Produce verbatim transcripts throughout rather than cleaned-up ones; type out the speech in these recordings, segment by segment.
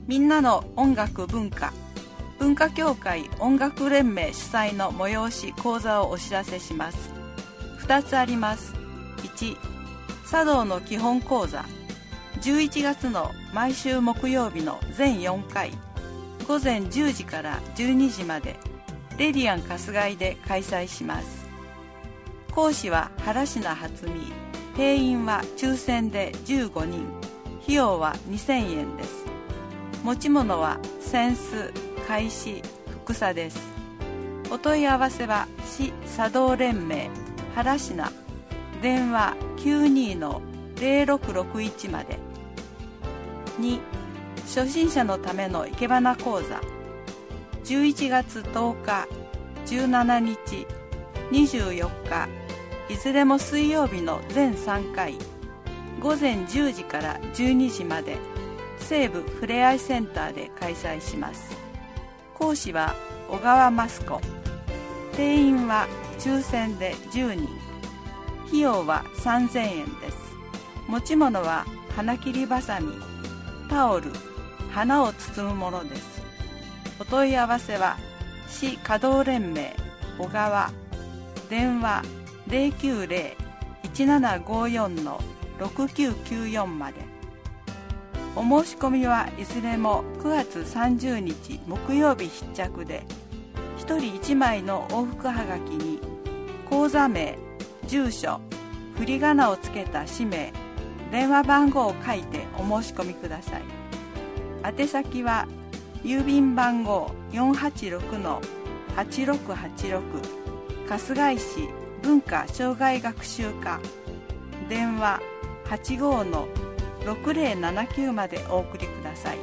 みんなの音楽文化文化協会音楽連盟主催の催し講座をお知らせします。ふたつあります。いち、茶道の基本講座、じゅういちがつの毎週木曜日の全よんかい、ごぜんじゅうじからじゅうにじまでレディアン春日井で開催します。講師は原科初美、定員は抽選でじゅうごにん、費用はにせんえんです。持ち物は扇子、懐紙、ふくさです。お問い合わせは市茶道連盟原科、電話 きゅうに の ゼロろくろくいち まで。に、初心者のための生け花講座、じゅういちがつとおか、じゅうしちにち、にじゅうよっか、いずれも水曜日の全さんかい、ごぜんじゅうじからじゅうにじまで西部ふれあいセンターで開催します。講師は小川益子、定員は抽選でじゅうにん、費用はさんぜんえんです。持ち物は花切りばさみ、タオル、花を包むものです。お問い合わせは市華道連盟小川、電話 ゼロきゅうゼロ いちななごよん のろくきゅうきゅうよん まで。お申し込みはいずれもくがつさんじゅうにち木曜日必着で、ひとりいちまいの往復はがきに講座名、住所、振り仮名をつけた氏名、電話番号を書いてお申し込みください。宛先は郵便番号 よんはちろくのはちろくはちろく 春日井市文化障害学習課、電話 はちごのろくぜろななきゅう までお送りください。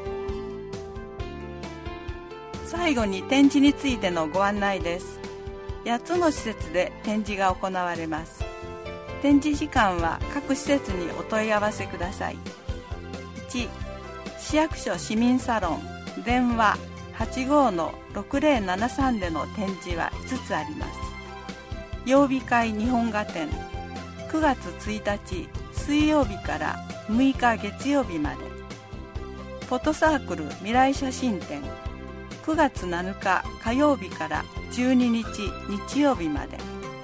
最後に展示についてのご案内です。やっつの施設で展示が行われます。展示時間は各施設にお問い合わせください。いち、市役所市民サロン、電話 はちごのろくぜろななさん での展示はいつつあります。曜日会日本画展、くがつついたち水曜日からむいか月曜日まで。フォトサークル未来写真展、くがつなのか火曜日からじゅうににち日曜日まで。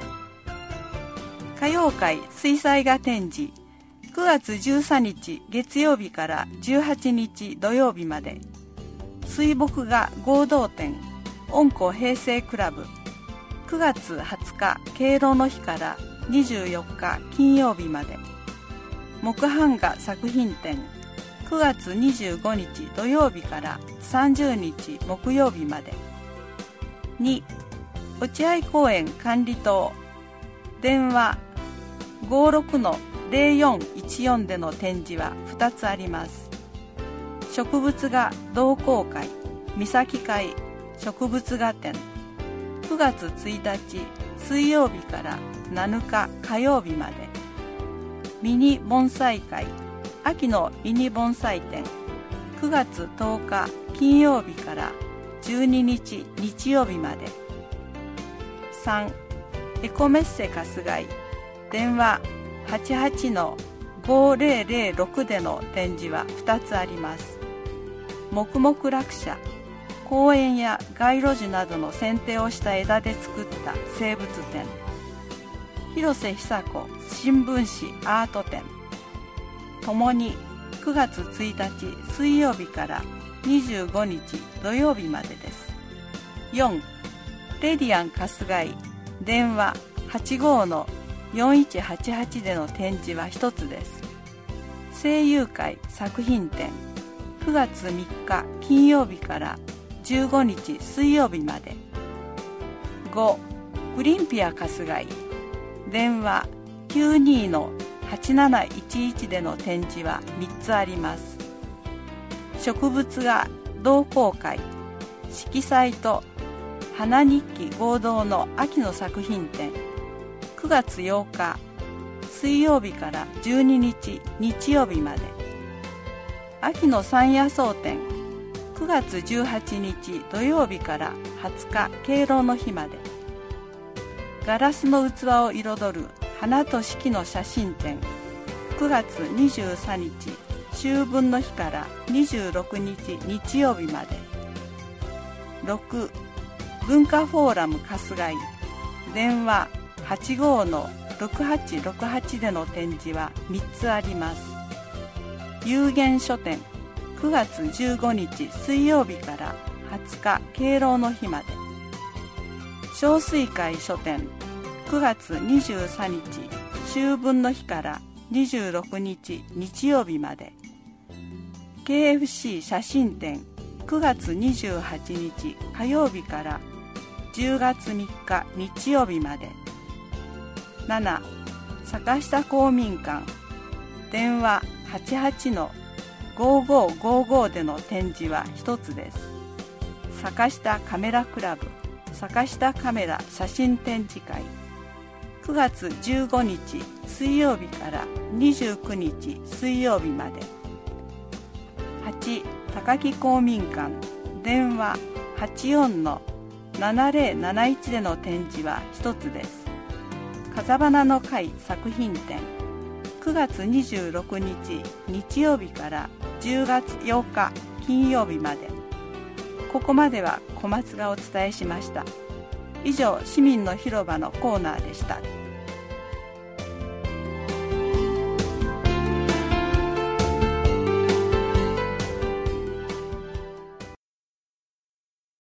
歌謡会水彩画展示、くがつじゅうさんにち月曜日からじゅうはちにち土曜日まで。水墨画合同展、温光平成クラブ、くがつはつか敬老の日からにじゅうよっか金曜日まで。木版画作品展、くがつにじゅうごにち土曜日からさんじゅうにち木曜日まで。に、落合公園管理棟、電話 ごろくのぜろよんいちよん での展示はふたつあります。植物画同好会三崎会植物画展、くがつついたち水曜日からなのか火曜日まで。ミニ盆栽会秋のミニ盆栽展、くがつとおか金曜日からじゅうににち日曜日まで。さん、エコメッセ春日井、電話 はちはちのごぜろぜろろく での展示はふたつあります。黙々落舎、公園や街路樹などの剪定をした枝で作った生物展、広瀬久子新聞紙アート展、ともにくがつついたち水曜日からにじゅうごにち土曜日までです。よん、レディアン春日井、電話 はちごのよんいちはちはち での展示はひとつです。声優会作品展、くがつみっか金曜日からじゅうごにち水曜日まで。ご、グリンピア春日井、電話 きゅうにのはちなないちいち での展示はみっつあります。植物画同好会色彩と花日記合同の秋の作品展、くがつようか水曜日からじゅうににち日曜日まで。秋の山野草展、くがつじゅうはちにち土曜日からはつか敬老の日まで。ガラスの器を彩る花と四季の写真展、くがつにじゅうさんにち秋分の日からにじゅうろくにち日曜日まで。ろく文化フォーラム春日井電話 はちごーのろくはちろくはち での展示はみっつあります。有限書店くがつじゅうごにち水曜日からはつか敬老の日まで。小水会書店くがつにじゅうさんにち秋分の日からにじゅうろくにち日曜日まで。 ケーエフシー 写真展くがつにじゅうはちにち火曜日からじゅうがつみっか日曜日まで。なな坂下公民館電話 はちはちのごーごーごーごー での展示はひとつです。坂下カメラクラブ坂下カメラ写真展示会くがつじゅうごにち水曜日からにじゅうくにち水曜日まで。はち高木公民館電話 はちよんのななぜろなないち での展示はひとつです。風花の会作品展くがつにじゅうろくにち日曜日からじゅうがつようか金曜日まで。ここまでは小松がお伝えしました。以上、市民の広場のコーナーでした。